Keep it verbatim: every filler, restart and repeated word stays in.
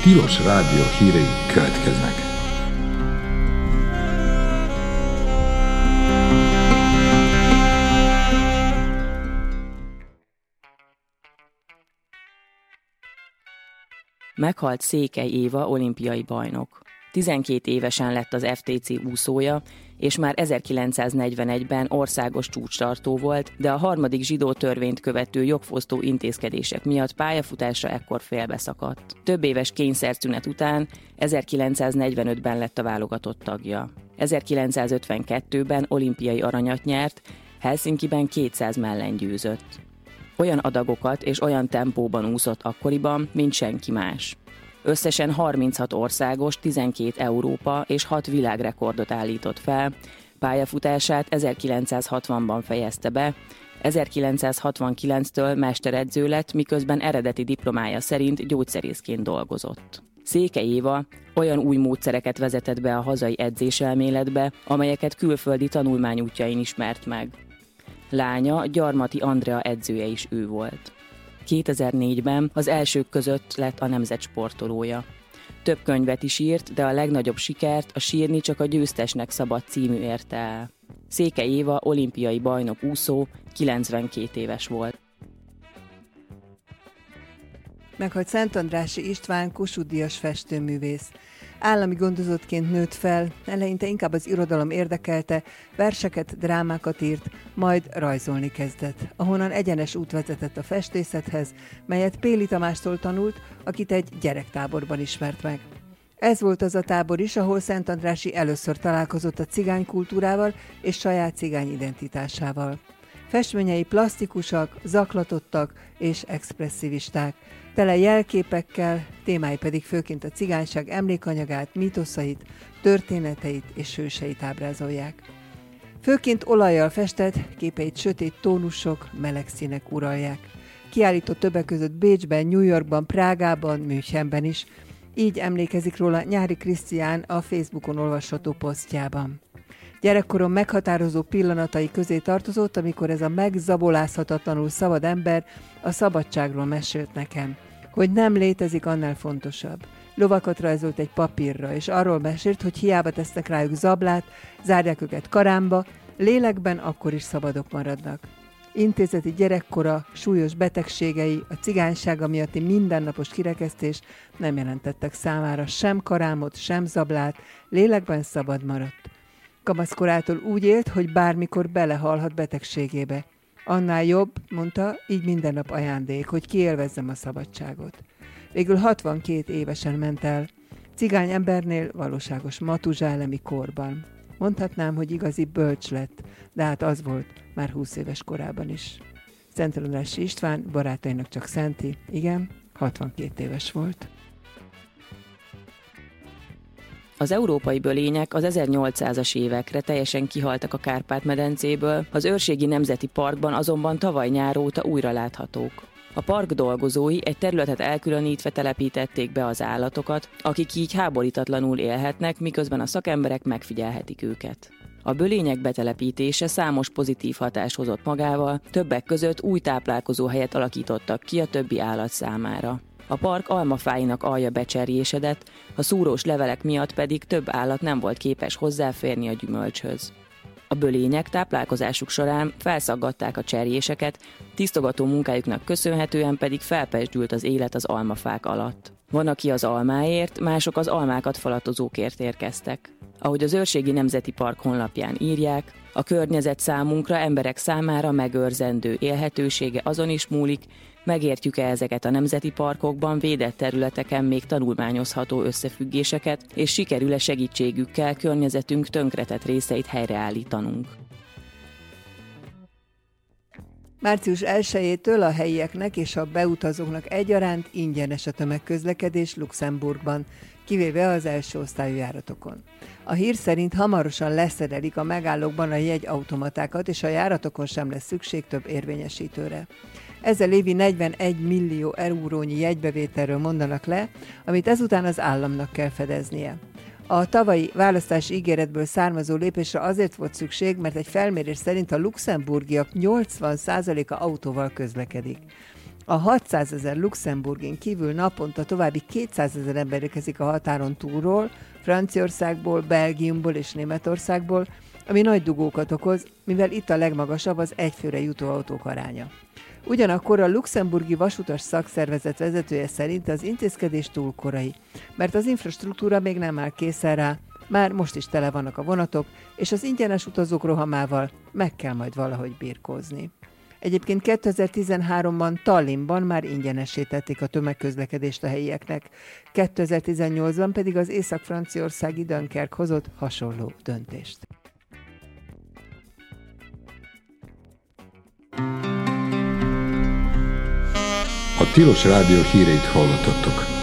Tilos Rádió hírei következnek. Meghalt Székely Éva olimpiai bajnok. tizenkét évesen lett az ef té cé úszója, és már ezerkilencszáznegyvenegyben országos csúcstartó volt, de a harmadik zsidó törvényt követő jogfosztó intézkedések miatt pályafutása ekkor félbeszakadt. Több éves kényszerszünet után ezerkilencszáznegyvenötben lett a válogatott tagja. ezerkilencszázötvenkettőben olimpiai aranyat nyert, Helsinkiben kétszáz mellen győzött. Olyan adagokat és olyan tempóban úszott akkoriban, mint senki más. Összesen harminchat országos, tizenkét Európa és hat világrekordot állított fel, pályafutását ezerkilencszázhatvanban fejezte be, ezerkilencszázhatvankilenctől mesteredző lett, miközben eredeti diplomája szerint gyógyszerészként dolgozott. Székely Éva olyan új módszereket vezetett be a hazai edzéselméletbe, amelyeket külföldi tanulmányútjain ismert meg. Lánya, Gyarmati Andrea edzője is ő volt. kétezer-négyben az elsők között lett a nemzet sportolója. Több könyvet is írt, de a legnagyobb sikert a Sírni csak a győztesnek szabad című érte el. Székely Éva olimpiai bajnok úszó, kilencvenkét éves volt. Meghalt Szentandrássy István, Kossuth-díjas festőművész. Állami gondozottként nőtt fel, eleinte inkább az irodalom érdekelte, verseket, drámákat írt, majd rajzolni kezdett, ahonnan egyenes út vezetett a festészethez, melyet Péli Tamástól tanult, akit egy gyerektáborban ismert meg. Ez volt az a tábor is, ahol Szentandrássy először találkozott a cigány kultúrával és saját cigány identitásával. Festményei plastikusak, zaklatottak és expresszivisták, tele jelképekkel, témái pedig főként a cigányság emlékanyagát, mítoszait, történeteit és hőseit ábrázolják. Főként olajjal festett, képeit sötét tónusok, meleg színek uralják. Kiállított többek között Bécsben, New Yorkban, Prágában, Münchenben is. Így emlékezik róla Nyári Krisztián a Facebookon olvasható posztjában. Gyerekkorom meghatározó pillanatai közé tartozott, amikor ez a megzabolázhatatlanul szabad ember a szabadságról mesélt nekem, hogy nem létezik annál fontosabb. Lovakat rajzolt egy papírra, és arról mesélt, hogy hiába tesznek rájuk zablát, zárják őket karámba, lélekben akkor is szabadok maradnak. Intézeti gyerekkora, súlyos betegségei, a cigánysága miatti mindennapos kirekesztés nem jelentettek számára sem karámot, sem zablát, lélekben szabad maradt. Kamaszkorától úgy élt, hogy bármikor belehalhat betegségébe. Annál jobb, mondta, így minden nap ajándék, hogy kiélvezzem a szabadságot. Végül hatvankét évesen ment el, cigány embernél valóságos matuzsálemi korban. Mondhatnám, hogy igazi bölcs lett, de hát az volt már húsz éves korában is. Szentandrássy István barátainak csak szenti, igen, hatvankét éves volt. Az európai bölények az ezernyolcszázas évekre teljesen kihaltak a Kárpát-medencéből, az Őrségi Nemzeti Parkban azonban tavaly nyár óta újra láthatók. A park dolgozói egy területet elkülönítve telepítették be az állatokat, akik így háborítatlanul élhetnek, miközben a szakemberek megfigyelhetik őket. A bölények betelepítése számos pozitív hatást hozott magával, többek között új táplálkozóhelyet alakítottak ki a többi állat számára. A park almafáinak alja becserjésedett, a szúrós levelek miatt pedig több állat nem volt képes hozzáférni a gyümölcshöz. A bölények táplálkozásuk során felszaggatták a cserjéseket, tisztogató munkájuknak köszönhetően pedig felpezsdült az élet az almafák alatt. Van, aki az almáért, mások az almákat falatozókért érkeztek. Ahogy az Őrségi Nemzeti Park honlapján írják, a környezet számunkra, emberek számára megőrzendő élhetősége azon is múlik, megértjük-e ezeket a nemzeti parkokban védett területeken még tanulmányozható összefüggéseket, és sikerül-e segítségükkel környezetünk tönkretett részeit helyreállítanunk. március elsejétől a helyieknek és a beutazóknak egyaránt ingyenes a tömegközlekedés Luxemburgban, kivéve az első osztályú járatokon. A hír szerint hamarosan leszerelik a megállókban a jegyautomatákat, és a járatokon sem lesz szükség több érvényesítőre. Ezzel évi negyvenegy millió eurónyi jegybevételről mondanak le, amit ezután az államnak kell fedeznie. A tavalyi választási ígéretből származó lépésre azért volt szükség, mert egy felmérés szerint a luxemburgiak nyolcvan százaléka autóval közlekedik. A hatszázezer luxemburgin kívül naponta további kétszázezer ember érkezik a határon túlról, Franciaországból, Belgiumból és Németországból, ami nagy dugókat okoz, mivel itt a legmagasabb az egyfőre jutó autók aránya. Ugyanakkor a luxemburgi vasutas szakszervezet vezetője szerint az intézkedés túl korai, mert az infrastruktúra még nem áll készen rá, már most is tele vannak a vonatok, és az ingyenes utazók rohamával meg kell majd valahogy birkózni. Egyébként kétezer-tizenháromban Tallinnban már ingyenessé tették a tömegközlekedést a helyieknek, kétezer-tizennyolcban pedig az észak-franciaországi Dunkerque hozott hasonló döntést. A Tilos Rádió híreit hallottattok.